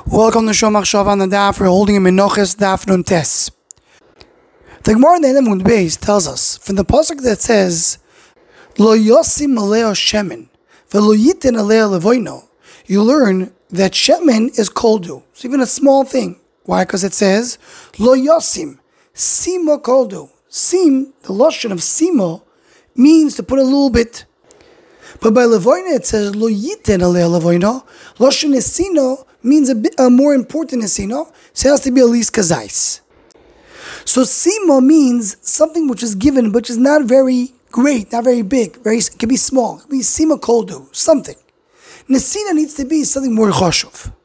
Welcome to Shomach Shav on the Daf. We're holding a Menoches Daf Nun Tes. The Gemara in the end of Mund Beis tells us from the pasuk that says, "Lo yosim aleo shemen, velo yiten aleo levoino." You learn that shemen is koldu. It's even a small thing. Why? Because it says, "Lo yosim simo koldu." Sim, the lashon of simo, means to put a little bit. But by levoino it says, "Lo yiten aleo levoino." Lashon esino means a more important esino, so it has to be at least kazais. So simo means something which is given, but is not very great, not very big. It can be small. It can be sima koldu, something. Nesina needs to be something more chashuv.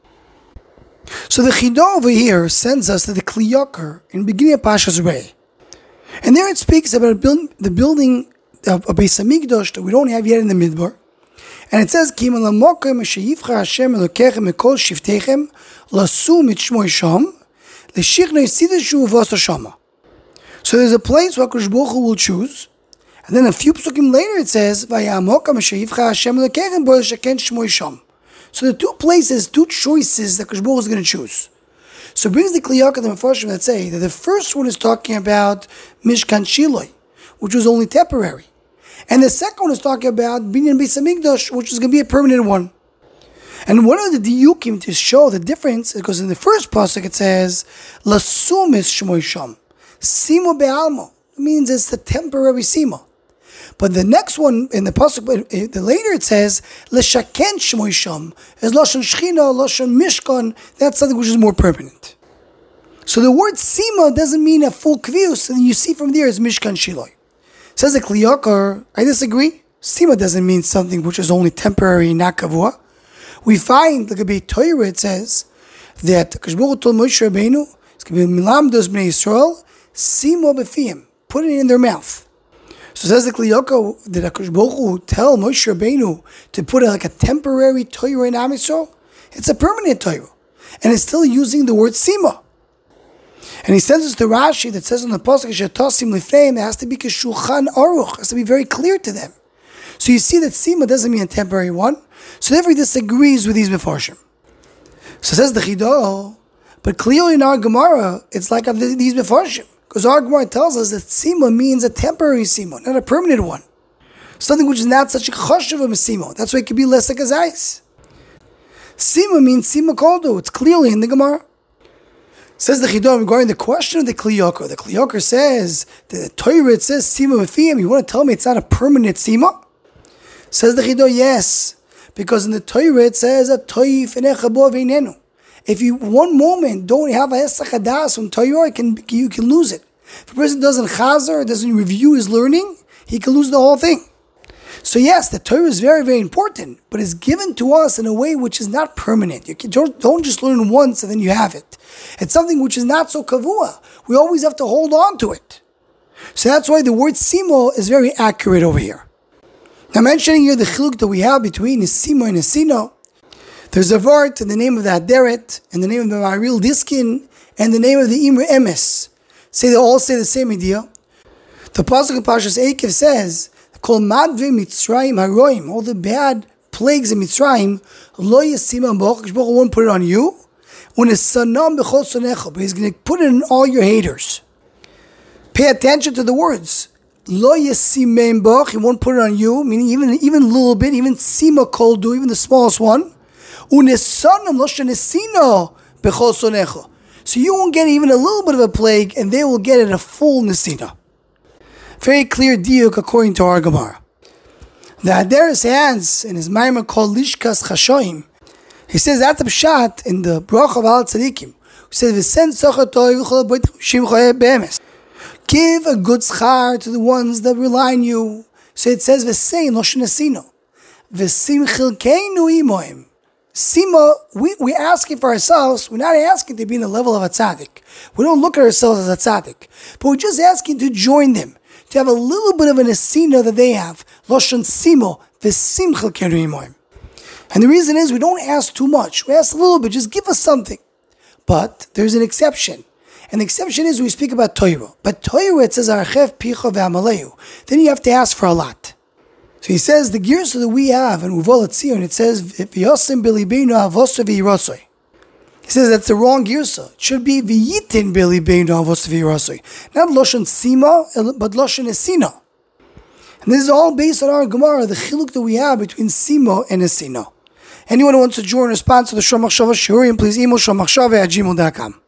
So the Chidah over here sends us to the Kli Yakar in the beginning of Pashas Rei. And there it speaks about the building of a Beis Hamikdash that we don't have yet in the Midbar. And it says, "Ki malamokem sheyivcha Hashem elokechem mikol shiftechem lasum et shmoi sham leshichna yisideshu v'asa shama." So there's a place where HaKadosh Baruch Hu will choose, and then a few psukim later it says, "Vayamokem sheyivcha Hashem elokechem bo yeshaken shmoi sham." So the two places, two choices that HaKadosh Baruch Hu is going to choose. So it brings the Kli Yakar and the Mefarshim that say that the first one is talking about Mishkan Shiloi, which was only temporary. And the second one is talking about Binyan Beis Hamikdash, which is going to be a permanent one. And one of the diyukim to show the difference is because in the first pasuk it says, "Lasum is shmoi sham, simo be'almo." It means it's the temporary simo. But the next one in the pasuk, the later it says, "Leshaken shmoi sham," is lashon shchina, lashon mishkan. That's something which is more permanent. So the word simo doesn't mean a full kvius, and you see from there it's mishkan shiloi. Says the Kli Yakar, I disagree. Sima doesn't mean something which is only temporary, not kavua. We find, like a Torah, it says that HaKadosh Baruch Hu told Moshe Rabbeinu, it's going to be milamdos bnei Yisrael, simo b'fiyim, put it in their mouth. So says the Kli Yakar, did HaKadosh Baruch Hu tell Moshe Rabbeinu to put like a temporary Torah in Am Yisrael? It's a permanent Torah, and it's still using the word sima. And he sends us to Rashi that says on the pasuk "Shetasim lifneim," it has to be k'shulchan aruch, it has to be very clear to them. So you see that sima doesn't mean a temporary one. So therefore he disagrees with these mefarshim. So says the Chidah, but clearly in our Gemara it's like of these mefarshim, because our Gemara tells us that sima means a temporary sima, not a permanent one. Something which is not such a chashuv of a sima. That's why it could be less like a zayis. Sima means sima koldu. It's clearly in the Gemara. Says the Chidah regarding the question of the Kli Yakar. The Kli Yakar says that the Torah it says sima v'fiyim. You want to tell me it's not a permanent sima? Says the Chidah, yes, because in the Torah it says a toif enecha bo v'einenu. If you one moment don't have a hesach hadas from Torah, you can lose it. If a person doesn't chazer, doesn't review his learning, he can lose the whole thing. So yes, the Torah is very, very important, but it's given to us in a way which is not permanent. You don't just learn once and then you have it. It's something which is not so kavua. We always have to hold on to it. So that's why the word simo is very accurate over here. Now mentioning here the chiluk that we have between simo and esino, there's a vart in the name of the Haderet, and the name of the Maril Diskin, and the name of the Imre Emes. They all say the same idea. The pasuk in Parshas Eikev says, "Kol madve Mitzrayim haroim," all the bad plagues in Mitzrayim, lo yasima boch, HaKadosh Baruch Hu won't put it on you. When it's sanam b'chol sonecha, but he's going to put it in all your haters. Pay attention to the words. Lo yasimem boch, he won't put it on you, meaning even a little bit, even sima koldu, even the smallest one. Unesanam lo shenesino b'chol sonecha. So you won't get even a little bit of a plague, and they will get it a full nesina. Very clear diuk according to our Gemara. The Haderes hands in his Maimah called Lishkas Chashoim. He says that's a pshat in the Bracha of Al Tzadikim. He says, "V'sen tzochatoi v'chol boit shimchoy be'emes." Give a good schar to the ones that rely on you. So it says, "V'sein lo shenesino, v'sim chilkeinu imoim." Sima, we're asking for ourselves. We're not asking to be in the level of a tzaddik. We don't look at ourselves as a tzaddik, but we're just asking to join them, to have a little bit of an esina that they have. Loshan simo v'sim chilkeinu imoim. And the reason is we don't ask too much. We ask a little bit, just give us something. But there's an exception. And the exception is we speak about Torah. But Torah, it says, "Archev picha ve'amalehu." Then you have to ask for a lot. So he says, the gears that we have in Uval Tzion, it says, "V'yosim b'libeinu avosa v'yirosoi." He says that's the wrong girsa. It should be v'yitin beli beinu avos v'yirasoi. Not loshen sima, but loshen esina. And this is all based on our Gemara, the chiluk that we have between simo and esina. Anyone who wants to join or sponsor the Shomachshava Shiurim, please email shomachshava@gmail.com.